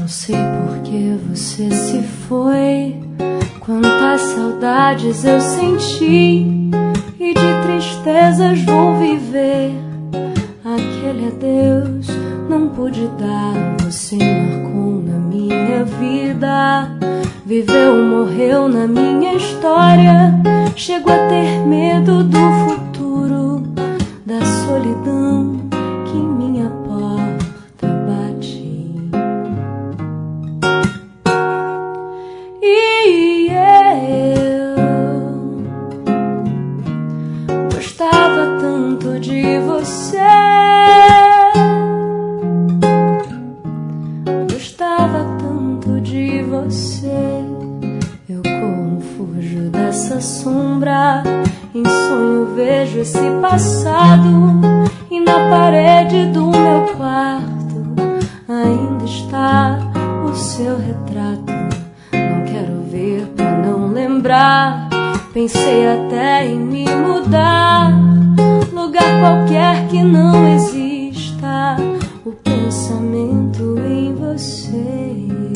Não sei por que você se foi, quantas saudades eu senti, e de tristezas vou viver. Aquele adeus não pude dar, você marcou na minha vida. Viveu ou morreu na minha história. Chego a ter medo do futuro, da solidão que em minha porta bate. E eu gostava tanto de você, gostava tanto de você. Eu corro, fujo dessa sombra, em sonho vejo esse passado, e na parede do meu quarto ainda está o seu retrato. Não quero ver pra não lembrar, pensei até em me mudar, lugar qualquer que não exista o pensamento em você.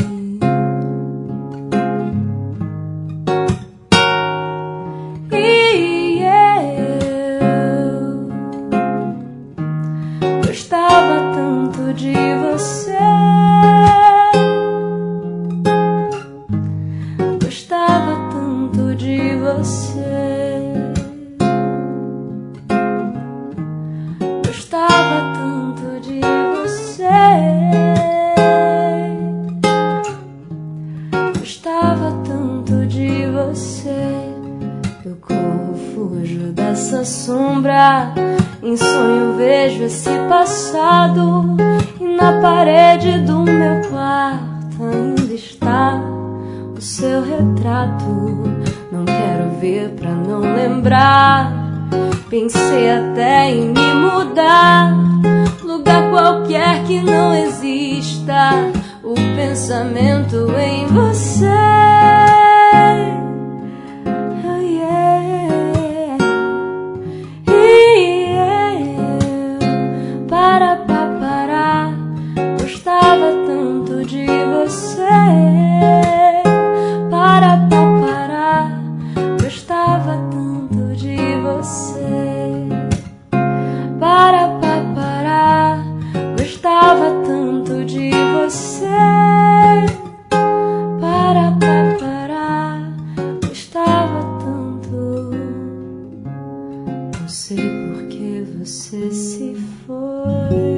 Gostava tanto de você, gostava tanto de você, gostava tanto de você, gostava tanto de você. Eu corro, fujo dessa sombra, em sonho vejo esse passado, e na parede do meu quarto ainda está o seu retrato. Não quero ver pra não lembrar, pensei até em me mudar, lugar qualquer que não exista o pensamento em você. Gostava tanto de você, para parar. Gostava tanto de você, para parar. Gostava tanto de você, para parar. Gostava tanto. Não sei por que você se foi.